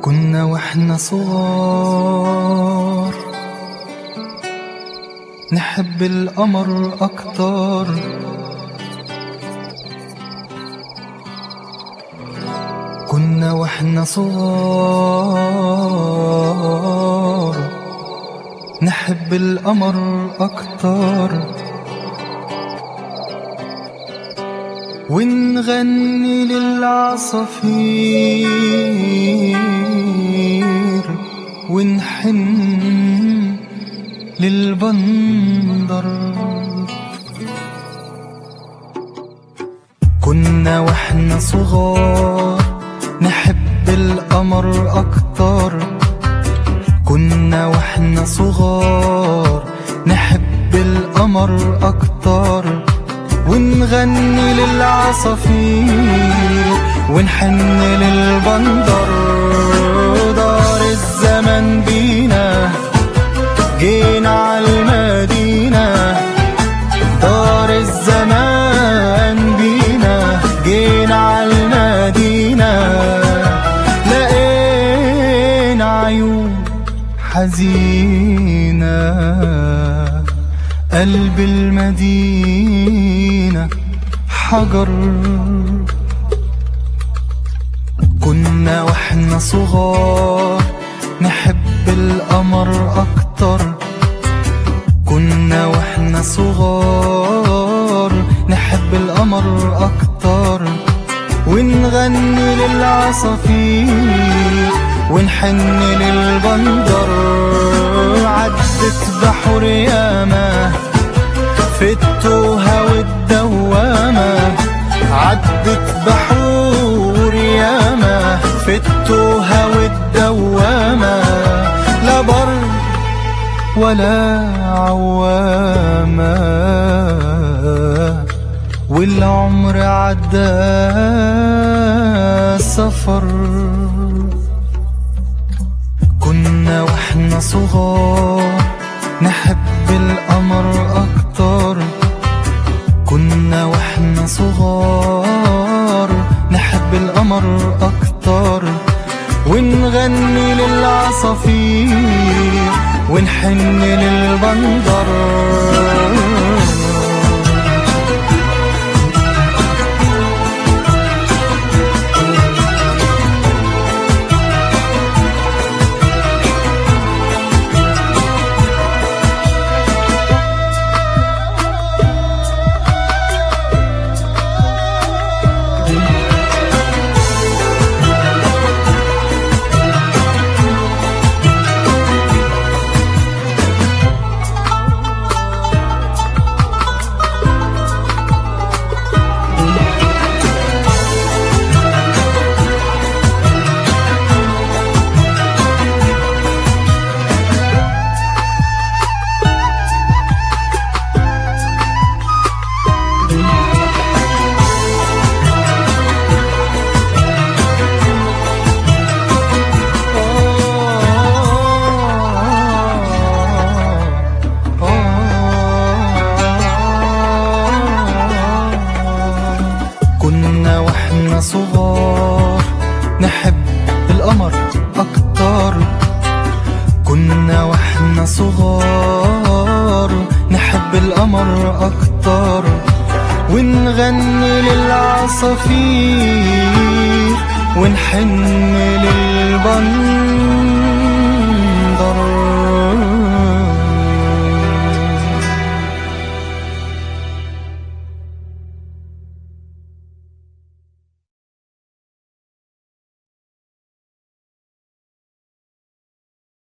كنا واحنا صغار نحب القمر أكتر. كنا واحنا صغار نحب القمر أكتر، ونغني للعصافير ونحن للبندر. كنا واحنا صغار نحب القمر أكتر. كنا واحنا صغار نحب القمر أكتر، ونغني للعصافير ونحن للبندر. دار الزمن بينا جينا عالمدينة، دار الزمان بينا جينا عالمدينة. لقينا عيون حزينة قلب المدينة حجر. كنا واحنا صغار نحب القمر أكتر. كنا واحنا صغار نحب القمر أكتر، ونغني للعصافير ونحن للبندر. عدت بحور ياما في التوهة والدوامة، عدت بحور ياما في التوهة والدوامة. لا بر ولا عوامة والعمر عدى سفر. كنا واحنا صغار نحب القمر أكتر. كنا واحنا صغار نحب القمر أكتر، ونغني للعصافير ونحن للبندر. كنا واحنا صغار نحب القمر أكتر. كنا واحنا صغار نحب القمر أكتر، ونغني للعصافير ونحن للبندر.